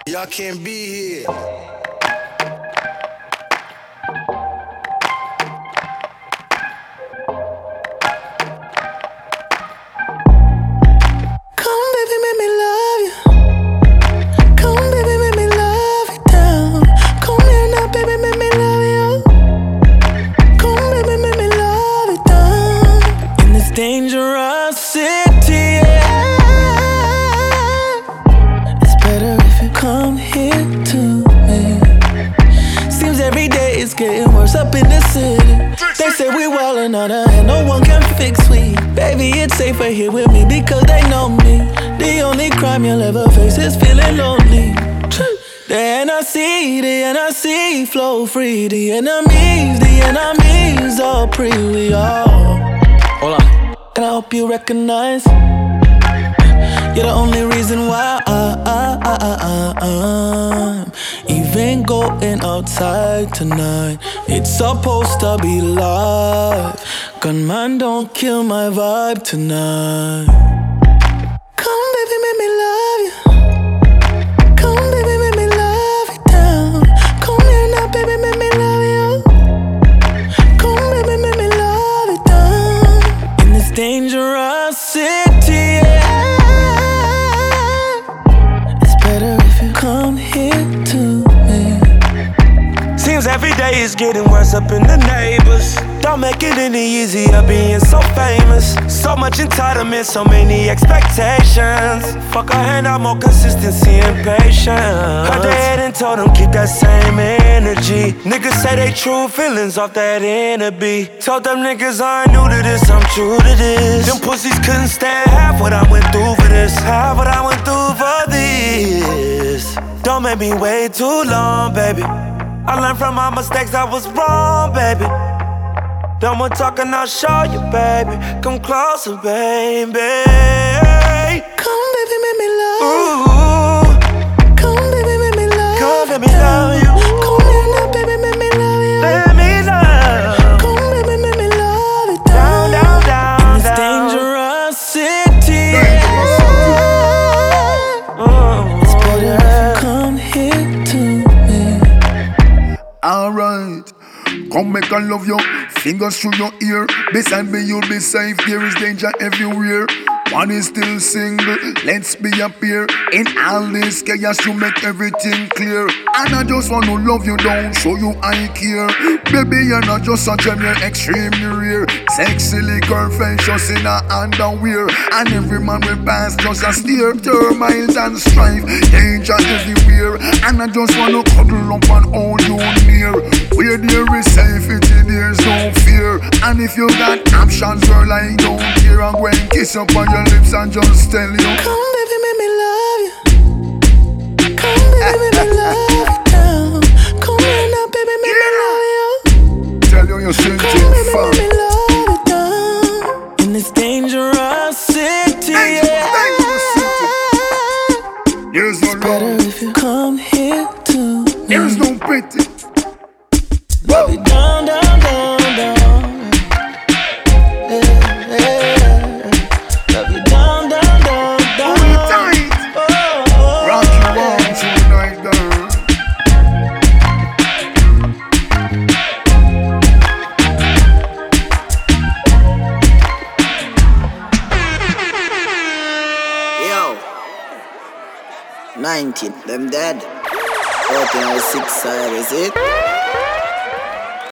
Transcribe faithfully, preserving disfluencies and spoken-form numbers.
Y'all can't be here. Come baby, make me love you. Come baby, make me love you down. Come here now, baby, make me love you. Come baby, make me love you down. In this dangerous city, yeah. It's better if you come here to me. Seems every day it's getting worse up in the city. They say we wildin' out and no one can fix we. Baby, it's safer here with me because they know me. The only crime you'll ever face is feeling lonely. The N R C, the N R C, flow free. The enemies, the enemies all pre. We all. Hold on. And I hope you recognize you're the only reason why I, I, I, I, I, I'm even going outside tonight. It's supposed to be live. Gunman, don't kill my vibe tonight. Come baby, make me love you. Come baby, make me love you down. Come here now, baby, make me love you. Come baby, make me love you down. In this dangerous city, yeah. It's better if you come here to me. Seems every day is getting worse up in the neighbors. Don't make it any easier being so famous. So much entitlement, so many expectations. Fuck a handout, more consistency and patience. Cut their head and told them keep that same energy. Niggas say they true feelings off that inner beat. Told them niggas I ain't new to this, I'm true to this. Them pussies couldn't stand half what I went through for this. Half what I went through for this. Don't make me wait too long, baby. I learned from my mistakes, I was wrong, baby. Done with talking, I'll show you, baby. Come closer, baby. Come, baby, make me love you. Ooh. Come, baby, make me love you. Come, let me love you. Come here now, baby, make me love you. Let me love. Come, baby, make me love you down, down, down, in this down. dangerous city. Oh, it's better if you come here to me. Alright. Come make I love you, fingers through your ear. Beside me you'll be safe, there is danger everywhere. One is still single, let's be a pair. In all this chaos you make everything clear. And I just wanna love you down, show you I care. Baby you're not just a gem, you're extremely rare. Sexy liquor, just in a underwear. And every man will pass just a stare. Termites and strife, danger everywhere. And I just wanna cuddle up and hold you near. Where there is safety, there's no fear. And if you got options, girl, I don't care. I'm going to kiss up on your lips and just tell you. Come, baby, make me love you. Come, baby, make me love you down. Come here now, baby, make me love you. Tell you you're straight to Come, baby, fun. make me love you down. In this dangerous city, yeah. There's no it's better love. if you come here to me. There's no pity. Love you down, down, down, down. Yeah, yeah. Love you down, down, down, down. Hold it tight. Oh, oh, rock you on tonight, girl. Yo, nineteen, them dead. fourteen or six side, is it?